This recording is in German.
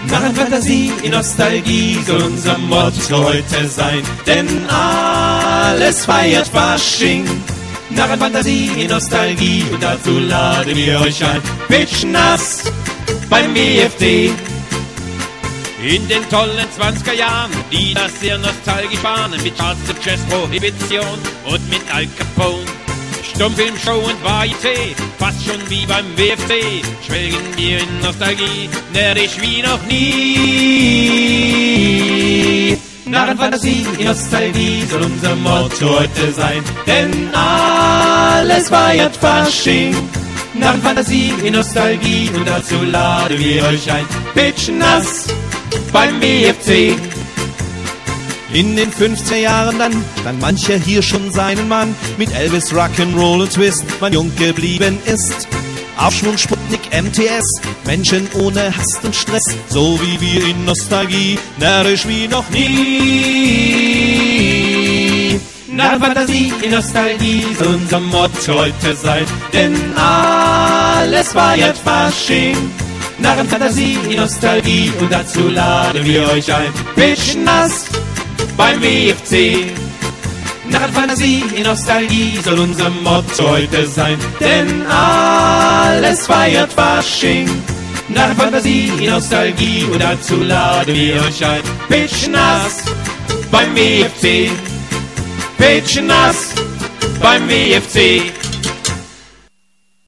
Narrenfantasie in Nostalgie soll unser Motto heute sein, denn alles feiert Fasching. Narrenfantasie in Nostalgie und dazu laden wir euch ein. Pitschnass beim WFC. In den tollen 20er Jahren, die das sehr nostalgisch waren, mit schwarzer Jazz-Prohibition und mit Al Capone. Stummfilmshow und Varieté, fast schon wie beim WFC, schwelgen wir in Nostalgie, närrisch wie noch nie. Narrenfantasie in Nostalgie soll unser Motto heute sein, denn alles feiert Fasching. Narrenfantasie in Nostalgie und dazu laden wir euch ein. Pitschnass beim WFC. In den 50er Jahren dann stand mancher hier schon seinen Mann, mit Elvis, Rock'n'Roll und Twist, man jung geblieben ist. Aufschwung, Sputnik, MTS, Menschen ohne Hast und Stress, so wie wir in Nostalgie, närrisch wie noch nie. Narrenfantasie in Nostalgie soll unser Motto heute sein, denn alles feiert Fasching. Narrenfantasie in Nostalgie und dazu laden wir euch ein. Pitschnass beim WFC. Narrenfantasie in Nostalgie soll unser Motto heute sein, denn alles feiert Fasching. Narrenfantasie in Nostalgie und dazu laden wir euch ein. Pitschnass beim WFC. Pitschnass beim WFC.